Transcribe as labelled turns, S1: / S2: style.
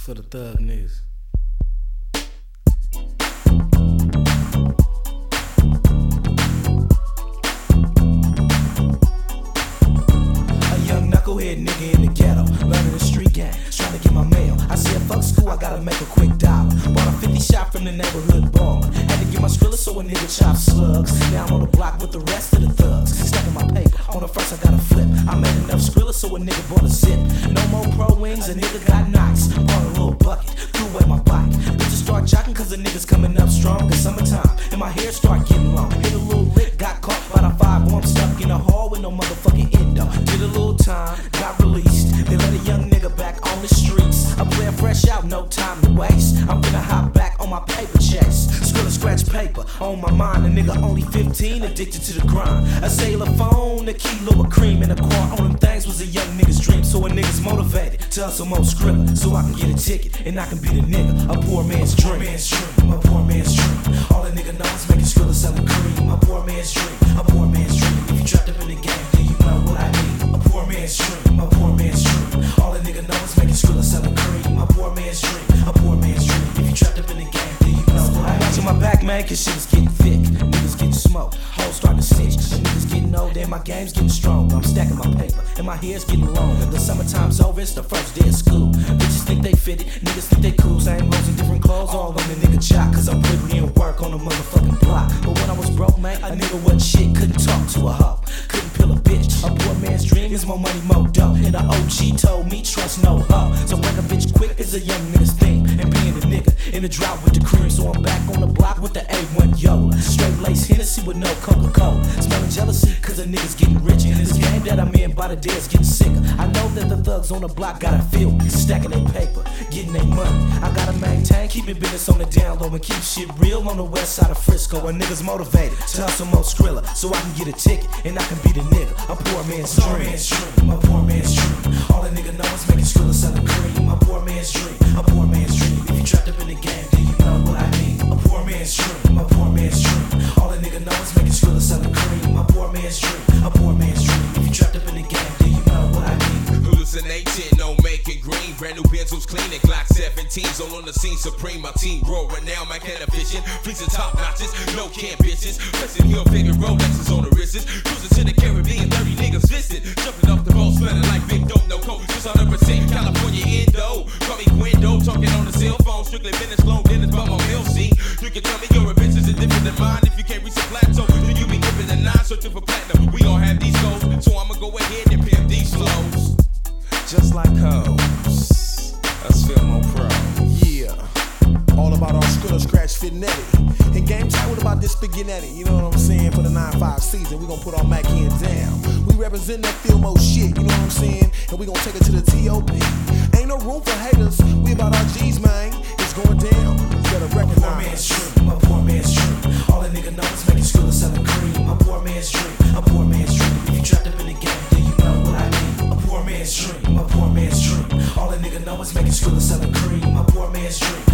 S1: for the thug niggas.
S2: Knucklehead nigga in the ghetto, learning the street gang, trying to get my mail. I said fuck school, I gotta make a quick dollar. Bought a 50 shot from the neighborhood bar. Had to get my Skrilla so a nigga chop slugs. Now I'm on the block with the rest of the thugs. Stacking my paper, on the first I gotta flip. I made enough Skrilla so a nigga bought a zip. No more pro wings, a nigga got nice. Bought a little bucket, threw away my bike. Bitches start jocking cause the niggas coming up strong. Cause summertime, and my hair start getting long. Hit a little lick, got caught by the 5 I'm stuck in a hall with no motherfucking endo. Did a little time, got released. They let a young nigga back on the streets. I'm playing fresh out, no time to waste. I'm finna hop back on my paper chase. Skrilla scratch paper on my mind. A nigga only 15, addicted to the grind. A cellular phone, a kilo of cream, and a car on them things was a young nigga's dream. So a nigga's motivated to hustle more Skrilla, so I can get a ticket and I can be the nigga. A poor man's dream. A poor man's dream. All a nigga knows is making Skrilla selling cream. A poor man's dream. A poor man's dream. If you trapped up in the game, then you know what I mean. A poor man's dream. A poor man's dream. All a nigga knows is making Skrilla selling cream. A poor man's dream. A poor man's dream. If you trapped up in the game, then you know what I mean. Watching my back, man, cause shit is getting thick. Niggas getting smoked, hoes starting to snitch. The niggas getting old and my game's getting strong. I'm stacking my paper and my hair's getting long. The summertime's over, it's the first day of school. Bitches think they fitted, niggas think they cool. Same hoes in different clothes, all on the nigga jock. Cause I'm putting in work on the motherfucking block. But when I was broke, man, a nigga wasn't shit. Couldn't talk to a hoe, couldn't pill a bitch. A poor man's dream is more money, more dough. And the OG told me trust no hoe. So bring a bitch quick is a young nigga's thing. And being a nigga in the drought with the cream. So I'm back on the block with the A1 Yola. Straight lace Hennessy with no Coca-Cola. Smelling jealousy cause the niggas getting rich. And this game that I'm in by the day is getting sicker. I know that the thugs on the block gotta feel me. Stacking their paper, getting their money. I gotta maintain, keeping business on the down low. And keep shit real on the west side of Frisco. A nigga's motivated to hustle more Skrilla, so I can get a ticket and I can be the nigga. A poor man's dream. A poor man's dream. All a nigga knows is making Skrilla selling cream. A poor man's dream. A poor man's dream. If you trapped up in the game, then you know what I mean. A poor man's dream. A poor man's dream. All a nigga knows is making Skrilla selling cream. A poor man's dream. A poor man's dream. If you trapped up in the game, then you know what I mean.
S3: Hallucinating, no making green. Brand new pencils cleaning. Glock 17s all on the scene supreme. My team roaring now, my can efficient. Fleecing top notches, no camp bitches. Pressing heel finger Rolexes on the wrists. Cruising to the Caribbean, 30 niggas visit. Jumping off the boat, smelling like big dope, no coke. Just 100% California Indo. Call me Guindo, talking on the cell phone. Strictly business, long dinners, but my meal see. You can tell me your bitches is different than mine. If you can't reach a plateau, then you be giving a 9, searching for platinum. We all have these goals, so I'ma go ahead and pimp these flows.
S4: Just like hoes, let's feel more pro. Yeah, all about our Skrilla scratch Finetti. And game time, what about this spaghetti? You know what I'm saying? For the 9-5 season, we gon' put our Mac in down. We represent that Filmo shit, you know what I'm saying? And we gon' take it to the T.O.P. Ain't no room for haters, we about our G's, man. It's going down, you gotta recognize.
S2: A poor man's dream, a poor man's dream. All a nigga knows is making Skrilla selling cream. A poor man's dream, a poor man's dream. If you trapped up in the game, then you know what I mean. A poor man's dream, a poor man's dream. All a nigga knows is making Skrilla selling cream. A poor man's dream.